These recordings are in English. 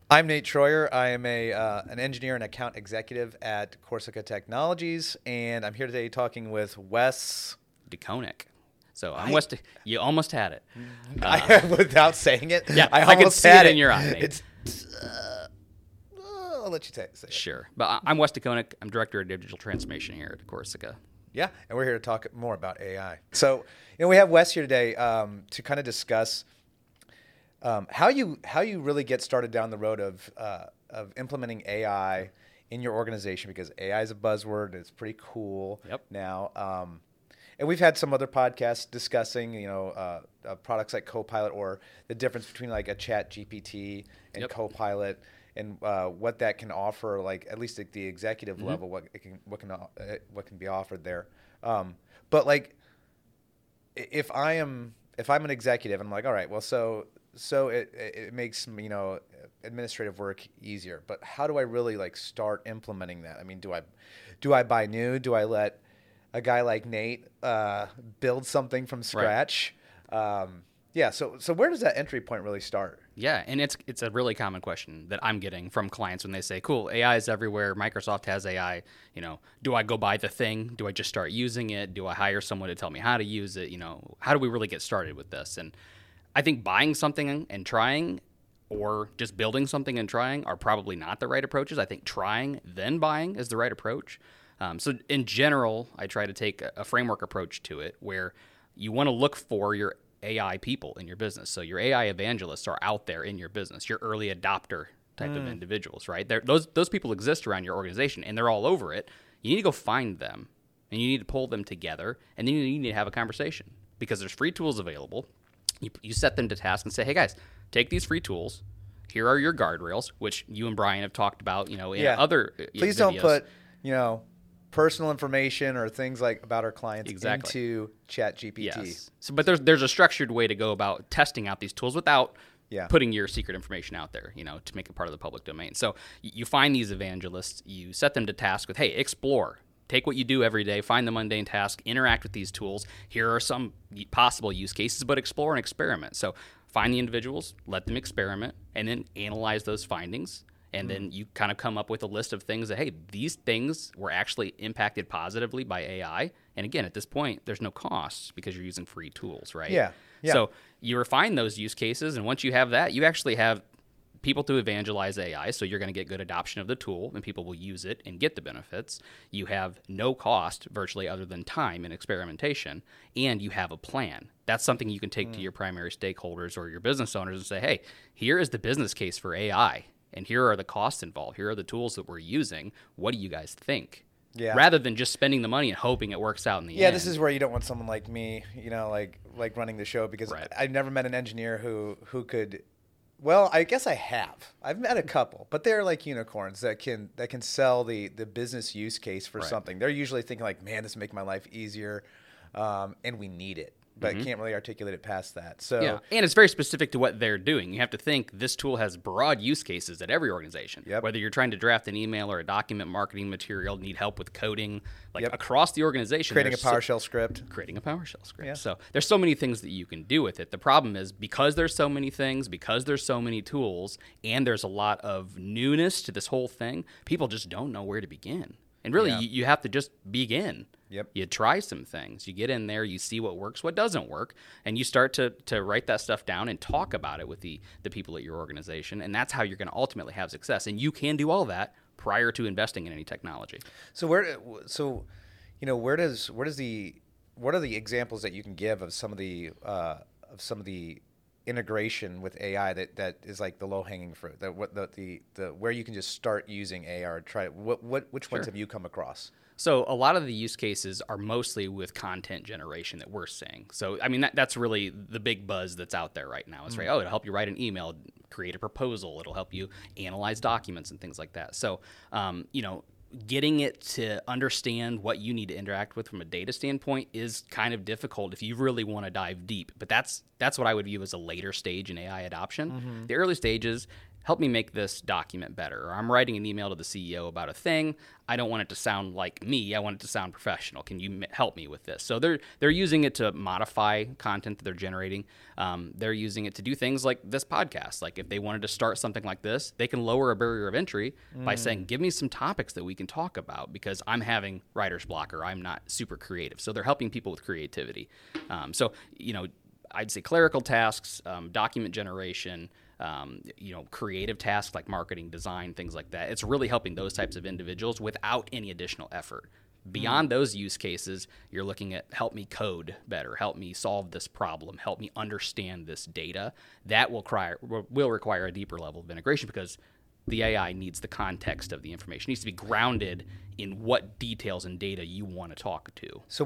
I'm Nate Troyer. I am an engineer and account executive at Corsica Technologies, and I'm here today talking with Wes. DeConnick. So I'm I- West. You almost had it. Without saying it, Yeah, I I could almost see had it in your eye, Nate. It's. I'll let you say it. Sure. But I'm Wes DeConnick. I'm Director of Digital Transformation here at Corsica. Yeah, and we're here to talk more about AI. So, we have Wes here today to kind of discuss how you really get started down the road of implementing AI in your organization, because AI is a buzzword. It's pretty cool now. And we've had some other podcasts discussing, products like Copilot, or the difference between like a Chat GPT and Copilot, and what that can offer, like at least at the executive level, what can be offered there. But like, if I'm an executive, I'm like, all right, well, so it makes administrative work easier. But how do I really like start implementing that? I mean, do I buy new? Do I let a guy like Nate build something from scratch? Right. So where does that entry point really start? Yeah, and it's a really common question that I'm getting from clients when they say, "Cool, AI is everywhere. Microsoft has AI. Do I go buy the thing? Do I just start using it? Do I hire someone to tell me how to use it? How do we really get started with this?" And I think buying something and trying, or just building something and trying, are probably not the right approaches. I think trying then buying is the right approach. So in general, I try to take a framework approach to it, where you want to look for your AI people in your business. So your AI evangelists are out there in your business, your early adopter type of individuals, right? Those people exist around your organization, and they're all over it. You need to go find them, and you need to pull them together, and then you need to have a conversation, because there's free tools available. You set them to task and say, "Hey guys, take these free tools. Here are your guardrails," which you and Brian have talked about, in other Please videos. don't put, personal information or things like about our clients Exactly. into Chat GPT. Yes. So, but there's a structured way to go about testing out these tools without putting your secret information out there, to make it part of the public domain. So you find these evangelists, you set them to task with, "Hey, explore. Take what you do every day, find the mundane task, interact with these tools. Here are some possible use cases, but explore and experiment." So find the individuals, let them experiment, and then analyze those findings. And then you kind of come up with a list of things that, hey, these things were actually impacted positively by AI. And again, at this point, there's no costs because you're using free tools, right? Yeah. So you refine those use cases, and once you have that, you actually have people to evangelize AI, so you're going to get good adoption of the tool, and people will use it and get the benefits. You have no cost virtually other than time and experimentation, and you have a plan. That's something you can take to your primary stakeholders or your business owners and say, "Hey, here is the business case for AI. And here are the costs involved. Here are the tools that we're using. What do you guys think?" Yeah. Rather than just spending the money and hoping it works out in the end. Yeah, this is where you don't want someone like me, like running the show, because Right. I've never met an engineer who could. Well, I guess I have. I've met a couple, but they're like unicorns that can sell the business use case for something. They're usually thinking like, "Man, this will make my life easier, and we need it." But can't really articulate it past that. So Yeah, and it's very specific to what they're doing. You have to think this tool has broad use cases at every organization. Yep. Whether you're trying to draft an email or a document marketing material, need help with coding, across the organization. creating a PowerShell script. Yeah. So there's so many things that you can do with it. The problem is, because there's so many things, because there's so many tools, and there's a lot of newness to this whole thing, people just don't know where to begin. And really, you have to just begin. Yep. You try some things. You get in there, you see what works, what doesn't work, and you start to write that stuff down and talk about it with the people at your organization, and that's how you're going to ultimately have success. And you can do all that prior to investing in any technology. So what are the examples that you can give of some of the integration with AI that is like the low hanging fruit, that what the where you can just start using AI or try it? Which ones have you come across? So a lot of the use cases are mostly with content generation that we're seeing. So, I mean, that's really the big buzz that's out there right now. It's right, it'll help you write an email, create a proposal. It'll help you analyze documents and things like that. So, getting it to understand what you need to interact with from a data standpoint is kind of difficult if you really want to dive deep. But that's what I would view as a later stage in AI adoption. The early stages, help me make this document better. Or I'm writing an email to the CEO about a thing. I don't want it to sound like me. I want it to sound professional. Can you help me with this? So they're using it to modify content that they're generating. They're using it to do things like this podcast. Like if they wanted to start something like this, they can lower a barrier of entry by saying, give me some topics that we can talk about because I'm having writer's block or I'm not super creative. So they're helping people with creativity. So, I'd say clerical tasks, document generation, creative tasks like marketing, design, things like that. It's really helping those types of individuals without any additional effort. Beyond those use cases, you're looking at help me code better, help me solve this problem, help me understand this data. That will require a deeper level of integration because the AI needs the context of the information. It needs to be grounded in what details and data you want to talk to. So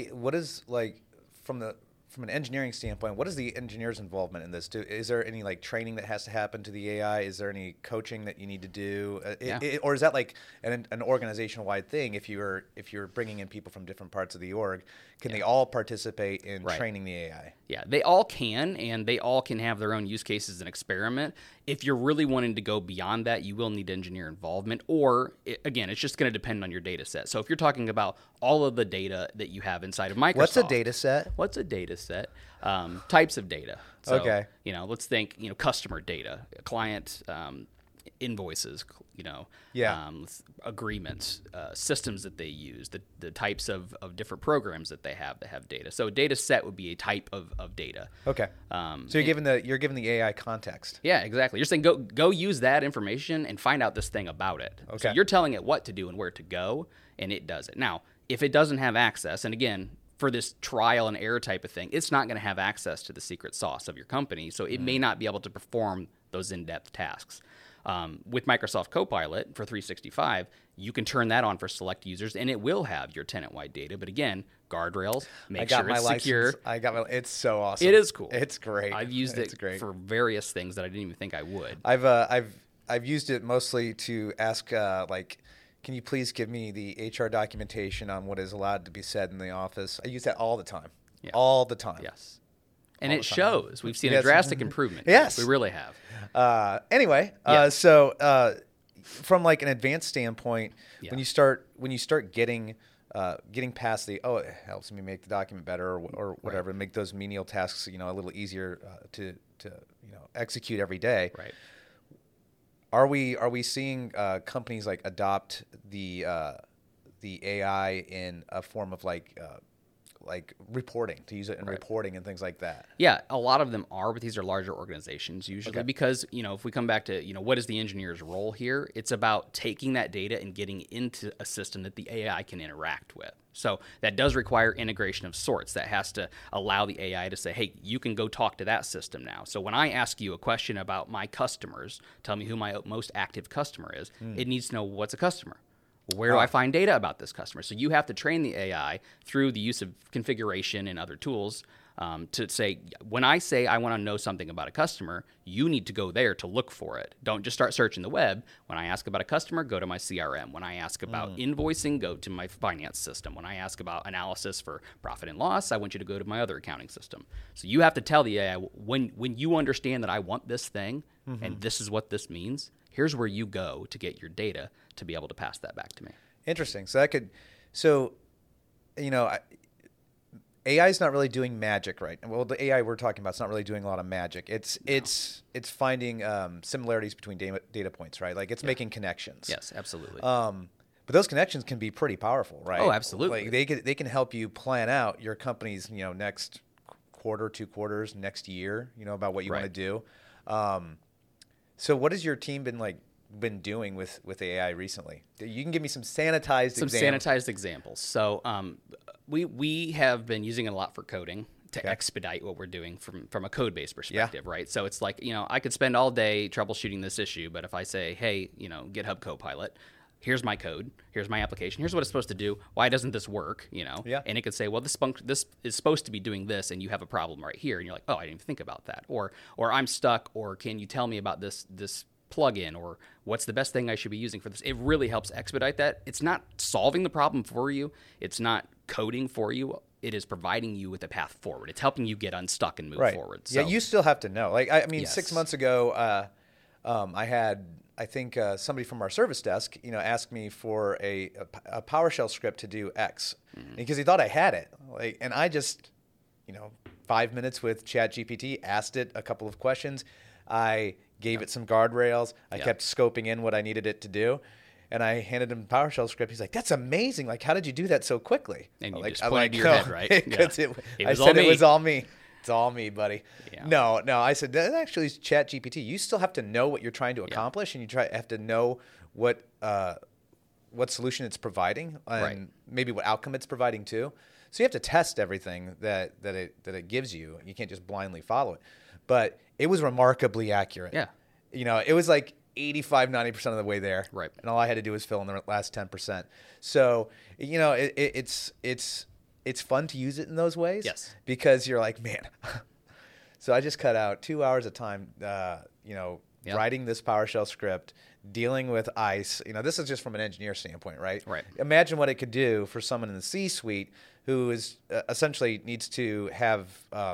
from an engineering standpoint, what is the engineer's involvement in this? Is there any like training that has to happen to the AI? Is there any coaching that you need to do, or is that like an organizational-wide thing? If you're bringing in people from different parts of the org, can they all participate in training the AI? Yeah, they all can, and they all can have their own use cases and experiment. If you're really wanting to go beyond that, you will need engineer involvement, or again, it's just going to depend on your data set. So if you're talking about all of the data that you have inside of Microsoft. What's a data set? What's a data set? Types of data. So, let's think, customer data, client invoices, agreements, systems that they use, the types of different programs that have data. So a data set would be a type of data. Okay. So you're giving the AI context. Yeah, exactly. You're saying go use that information and find out this thing about it. Okay. So you're telling it what to do and where to go, and it does it. Now, if it doesn't have access, and again, for this trial and error type of thing, it's not going to have access to the secret sauce of your company, so it may not be able to perform those in-depth tasks. With Microsoft Copilot for 365, you can turn that on for select users, and it will have your tenant-wide data. But again, guardrails, make sure it's secure. It's so awesome. It is cool. It's great. I've used it for various things that I didn't even think I would. I've used it mostly to ask can you please give me the HR documentation on what is allowed to be said in the office? I use that all the time. Yeah. All the time. Yes. And it shows. We've seen a drastic improvement. Yes. We really have. Anyway, so from like an advanced standpoint, when you start getting past it helps me make the document better or whatever, make those menial tasks, a little easier to execute every day. Right. Are we seeing companies like adopt the AI in a form of like reporting, to use it in reporting and things like that? Yeah, a lot of them are, but these are larger organizations usually because, if we come back to, what is the engineer's role here? It's about taking that data and getting into a system that the AI can interact with. So that does require integration of sorts. That has to allow the AI to say, hey, you can go talk to that system now. So when I ask you a question about my customers, tell me who my most active customer is, it needs to know what's a customer. Where do I find data about this customer? So you have to train the AI through the use of configuration and other tools to say, when I say I want to know something about a customer, you need to go there to look for it. Don't just start searching the web. When I ask about a customer, go to my CRM. When I ask about invoicing, go to my finance system. When I ask about analysis for profit and loss, I want you to go to my other accounting system. So you have to tell the AI, when you understand that I want this thing and this is what this means, here's where you go to get your data to be able to pass that back to me. Interesting. So AI is not really doing magic, right? Well, the AI we're talking about is not really doing a lot of magic. It's finding similarities between data points, right? Like it's making connections. Yes, absolutely. But those connections can be pretty powerful, right? Oh, absolutely. Like they can help you plan out your company's next quarter, 2 quarters, next year, about what you want to do. So what has your team been doing with AI recently? You can give me some sanitized examples. So we have been using it a lot for coding to expedite what we're doing from a code-based perspective, right? So it's like, I could spend all day troubleshooting this issue, but if I say, hey, GitHub Copilot, here's my code, here's my application, here's what it's supposed to do, why doesn't this work, And it could say, well, this is supposed to be doing this, and you have a problem right here, and you're like, oh, I didn't even think about that. Or I'm stuck, or can you tell me about this plugin, or what's the best thing I should be using for this? It really helps expedite that. It's not solving the problem for you. It's not coding for you. It is providing you with a path forward. It's helping you get unstuck and move forward. So, yeah, you still have to know. Like, I mean, 6 months ago, I think somebody from our service desk, asked me for a PowerShell script to do X because he thought I had it. And I just, 5 minutes with ChatGPT, asked it a couple of questions. I gave it some guardrails. I kept scoping in what I needed it to do. And I handed him the PowerShell script. He's like, "That's amazing! Like, how did you do that so quickly?" And you just pointed to your head, right? I said it was all me. It's all me, buddy. Yeah. No. I said that actually is ChatGPT. You still have to know what you're trying to accomplish, and have to know what solution it's providing, and maybe what outcome it's providing too. So you have to test everything that it gives you. You can't just blindly follow it. But it was remarkably accurate. Yeah. It was like 85, 90% of the way there. Right. And all I had to do was fill in the last 10%. So, it's fun to use it in those ways. Yes. Because you're like, man. So I just cut out 2 hours of time, writing this PowerShell script, dealing with ICE. This is just from an engineer standpoint, right? Right. Imagine what it could do for someone in the C-suite who is essentially needs to have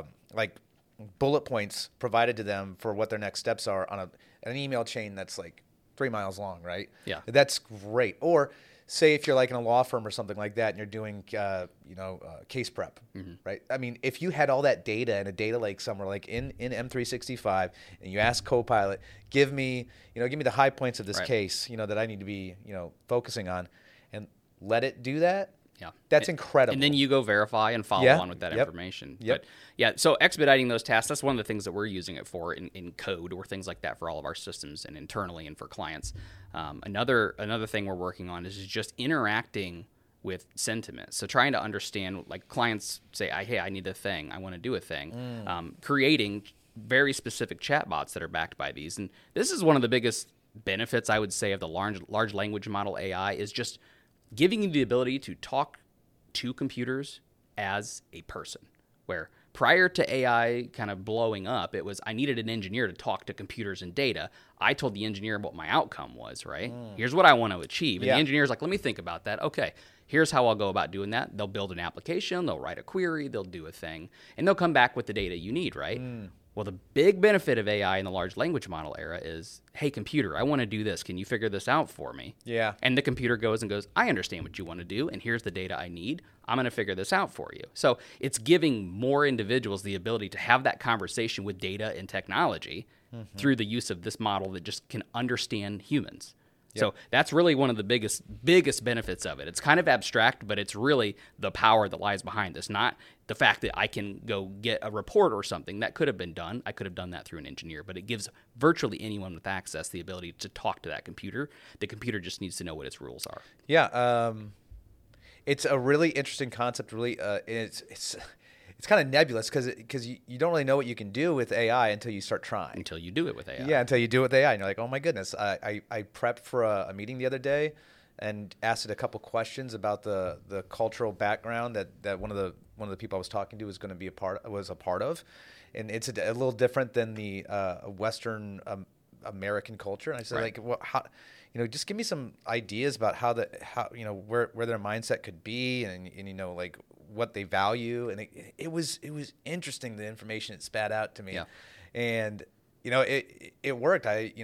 bullet points provided to them for what their next steps are on an email chain that's like 3 miles long, right? Yeah. That's great. Or say if you're like in a law firm or something like that and you're doing, case prep, right? I mean, if you had all that data in a data lake somewhere like in M365 and you ask Copilot, give me the high points of this case, that I need to be, focusing on, and let it do that. Yeah. That's incredible. And then you go verify and follow on with that information. Yep. But so expediting those tasks, that's one of the things that we're using it for in code or things like that for all of our systems and internally and for clients. Another thing we're working on is just interacting with sentiment. So trying to understand, like clients say, hey, I need a thing. I want to do a thing. Creating very specific chatbots that are backed by these. And this is one of the biggest benefits, I would say, of the large language model AI is just giving you the ability to talk to computers as a person, where prior to AI kind of blowing up, it was I needed an engineer to talk to computers and data. I told the engineer what my outcome was, right? Here's what I want to achieve. And the engineer's like, let me think about that. Okay, here's how I'll go about doing that. They'll build an application, they'll write a query, they'll do a thing, and they'll come back with the data you need, right? Well, the big benefit of AI in the large language model era is, hey, computer, I want to do this. Can you figure this out for me? Yeah. And the computer goes, I understand what you want to do, and here's the data I need. I'm going to figure this out for you. So it's giving more individuals the ability to have that conversation with data and technology through the use of this model that just can understand humans. So that's really one of the biggest benefits of it. It's kind of abstract, but it's really the power that lies behind this, not the fact that I can go get a report or something. That could have been done. I could have done that through an engineer, but it gives virtually anyone with access the ability to talk to that computer. The computer just needs to know what its rules are. Yeah. It's a really interesting concept. Really, it's kind of nebulous because you don't really know what you can do with AI until you start trying. Until you do it with AI. Yeah, until you do it with AI. And you're like, oh my goodness. I prepped for a meeting the other day and asked it a couple questions about the cultural background that one of the people I was talking to was going to be a part of. And it's a little different than the Western American culture. And I said, how, just give me some ideas about where their mindset could be and what they value. And it was interesting, the information it spat out to me. Yeah. And it worked. I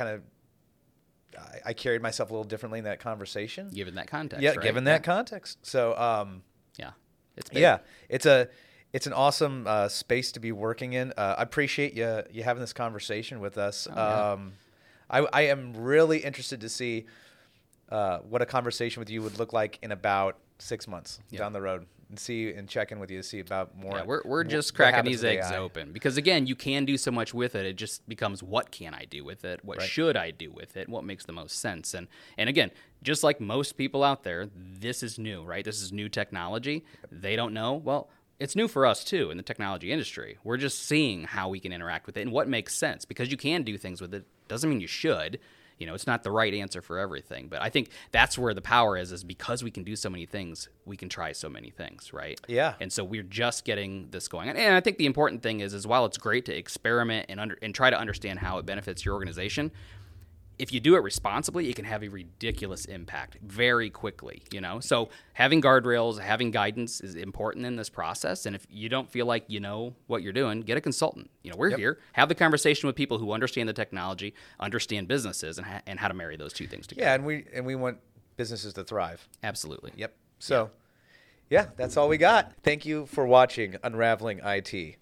carried myself a little differently in that conversation. Given that context. Yeah, right? given that context. So it's big. yeah, it's an awesome space to be working in. I appreciate you having this conversation with us. I am really interested to see what a conversation with you would look like in about 6 months down the road, and check in with you to see about more. Yeah, we're just cracking these eggs open because, again, you can do so much with it. It just becomes, what can I do with it? What should I do with it? What makes the most sense? And again, just like most people out there, this is new, right? This is new technology. They don't know. Well, it's new for us too in the technology industry. We're just seeing how we can interact with it and what makes sense, because you can do things with it doesn't mean you should. It's not the right answer for everything. But I think that's where the power is because we can do so many things, we can try so many things, right? Yeah. And so we're just getting this going. And I think the important thing is while it's great to experiment and try to understand how it benefits your organization, if you do it responsibly, it can have a ridiculous impact very quickly, you know? So having guardrails, having guidance is important in this process. And if you don't feel like you know what you're doing, get a consultant. You know, we're here. Have the conversation with people who understand the technology, understand businesses, and how to marry those two things together. Yeah, and we want businesses to thrive. Absolutely. Yep. So, yeah, that's all we got. Thank you for watching Unraveling IT.